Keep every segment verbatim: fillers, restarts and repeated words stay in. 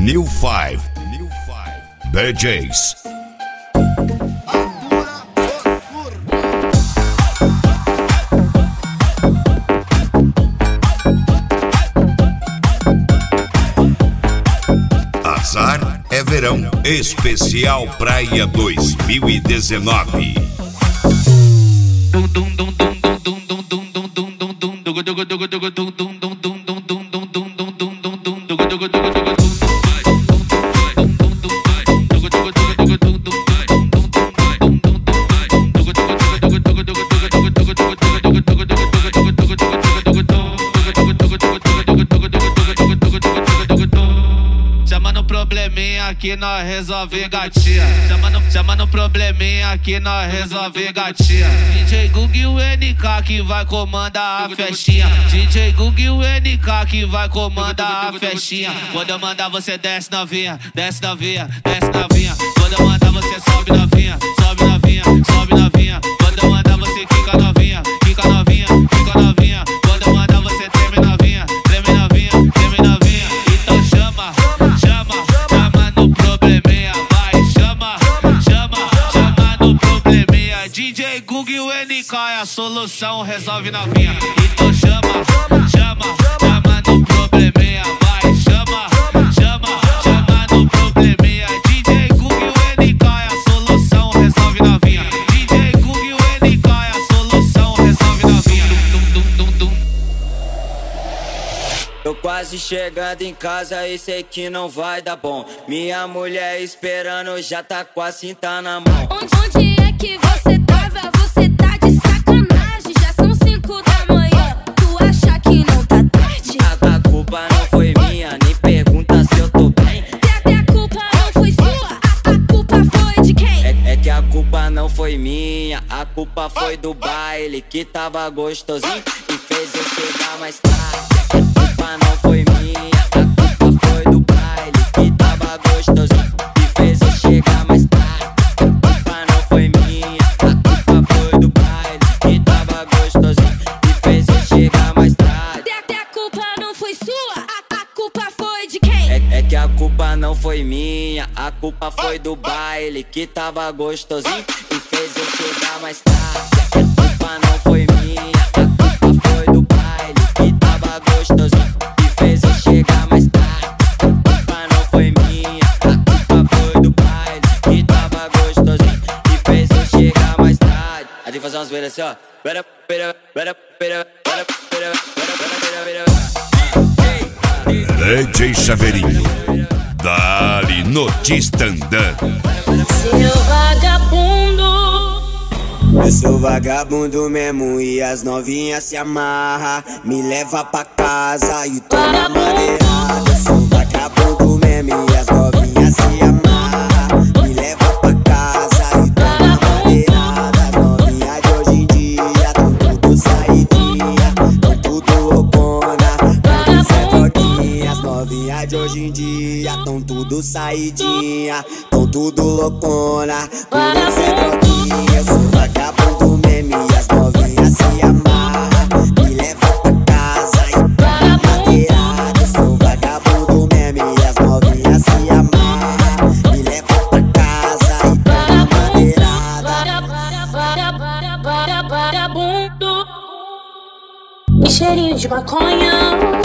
New Five. New Five. B Js. Azar é verão. Especial Praia dois mil e dezenove. Aqui nós resolve gatinha. Chama no, chama no probleminha aqui nós resolve gatinha. D J Gug e o N K que vai comandar a festinha. D J Gug e o N K que vai comandar a festinha. Quando eu mandar você desce novinha, desce novinha, desce novinha. Quando eu mandar você sobe novinha, sobe novinha, sobe novinha. Quando eu mandar você quica novinha, quica novinha, quica novinha. Quando eu mandar você treme novinha, treme novinha, treme novinha. Então chama, chama, chama no probleminha, vai, chama, chama, chama no probleminha. D J Gug e o N K é a solução, resolve novinha. Então chama, chama, chama no probleminha, vai, chama, chama, chama no probleminha. D J Gug e o N K é a solução, resolve novinha. D J Gug e o N K é a solução, resolve novinha. Dum, dum, dum, dum. Tô quase chegando em casa e sei que não vai dar bom. Minha mulher esperando, já tá com a cinta na mão. Onde, onde é que você tava? Você tá de sacanagem. Já são cinco da manhã, tu acha que não tá tarde? A, a culpa não foi minha, nem pergunta se eu tô bem. Até a culpa não foi sua, a, a culpa foi de quem? É, é que a culpa não foi minha, a culpa foi do baile que tava gostosinho e fez eu chegar mais tarde. A culpa não foi minha, a culpa foi do baile que tava gostosinho e fez eu chegar mais tarde. A culpa não foi minha, a culpa foi do baile que tava gostosinho e fez eu chegar mais tarde. Até a culpa não foi sua, a, a culpa foi de quem? É, é que a culpa não foi minha, a culpa foi do baile que tava gostosinho e fez eu chegar mais tarde. A culpa não foi minha, a culpa foi do baile que tava gostosinho e fez eu chegar mais tarde. A culpa não foi minha, a culpa foi do baile que tava gostosinho e fez eu chegar mais tarde. Aí tem que fazer umas vezes assim, ó. Pera, pera, pera, pera, pera, pera, pera, pera, pera. D J Chaveirinho. Dali no Tistandã. Seu vagabundo. Eu sou vagabundo mesmo e as novinhas se amarra, me leva pra casa e toma madeirada. Eu sou vagabundo mesmo e as novinhas se amarra, me leva pra casa e toma madeirada. As novinhas de hoje em dia tão tudo saidinha, tão tudo loucona, tudo sem droguinha. As novinhas de hoje em dia tão tudo saidinha, tão tudo loucona, tudo sem droguinha. Eu sou vagabundo mesmo e as novinhas se amarra, me leva pra casa e toma madeirada. Eu sou vagabundo mesmo e as novinhas se amarra, me leva pra casa e toma madeirada. Vagabundo e cheirinho de maconha.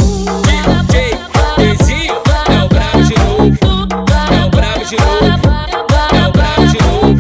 Dezinho, é o brabo de novo, é o brabo de novo, é o brabo de novo.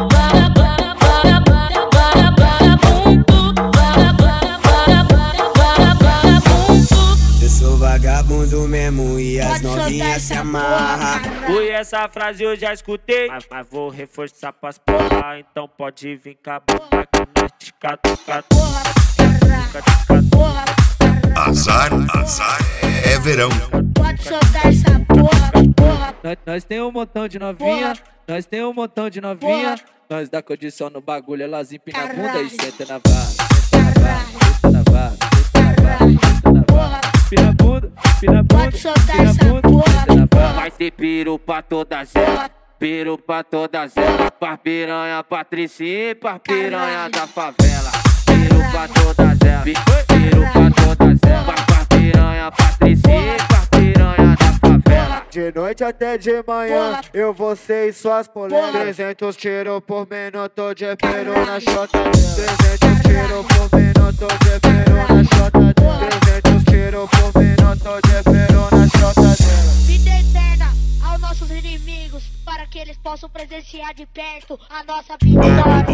Eu sou vagabundo mesmo e as novinhas se amarra. Ui, essa frase eu já escutei, mas, mas vou reforçar pras porra. Então pode vir com a boca que nós tica, tica, tica, tica. Azar, azar é verão. Pode soltar essa porra, porra. Nós, nós tem um montão de novinha, Porra. nós tem um montão de novinha. Porra. Nós dá condição no bagulho, elas empinam a bunda e senta na vara, senta na vara, senta na vara, senta na vara, senta na vara. Empina a bunda, empina a bunda, Pode soltar empina a essa bunda, porra. senta na vara. Vai ter piru pra todas elas, piru pra todas elas. Pra piranha Patricinha e pra piranha da favela. Piru pra todas elas, piru pra todas elas. Pra piranha Patricinha e pra piranha da favela. De noite noite até de manhã, eu, você e suas polêmicas. Trezentos tiros por minuto de peru na chota dela. Trezentos tiros por minuto de peru na chota dela. Trezentos tiros por minuto de peru na chota dela. Vida eterna aos nossos inimigos, para que eles possam presenciar de perto a nossa vitória.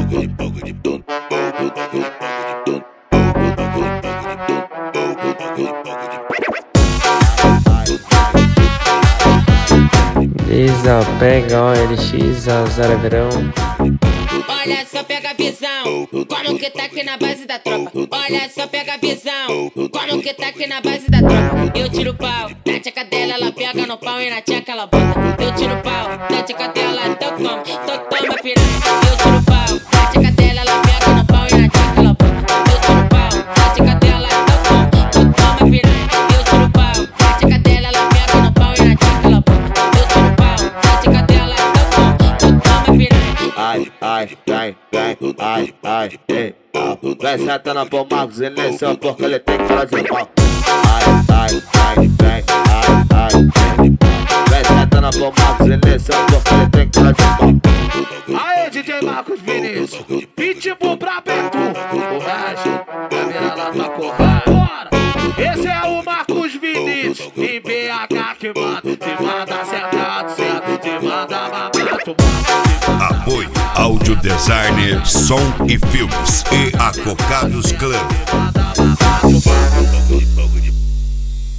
Isa, pega o L X, a zero verão. Olha só, pega a visão, como que tá aqui na base da tropa. Olha só, pega a visão, como que tá aqui na base da tropa. Eu tiro o pau, na tcheca dela, ela pega no pau e na tcheca ela bota. Eu tiro o pau, na tcheca dela, então como, então toma piranha. Eu tiro o pau, na tcheca dela, ela pega no pau e na tcheca ela bota. Eu tiro o pau, na tcheca dela, então como, então toma piranha. Eu tiro o pau, na tcheca dela, ela pega no pau e na tcheca ela bota. Eu tiro o pau, na tcheca dela, então como, então toma piranha. Ai, ai, vem, vem, ai, ai, ei. Vem sentando pro Marcos e nesse porque ele tem que falar de pau. Ai, ai, ai, vem, ai, ai, vem. Vem sentando pro Marcos e nesse porque ele tem que falar de pau. Aê, D J Marcos Vinícius, pitbull pra Beto, o resto, câmera lá pra correr. Bora! Esse é o Marcos Vinícius, em B H que manda, te manda sentado, certo, te manda babado. Apoio Áudio Designer, Som e Filmes e Acocados Club.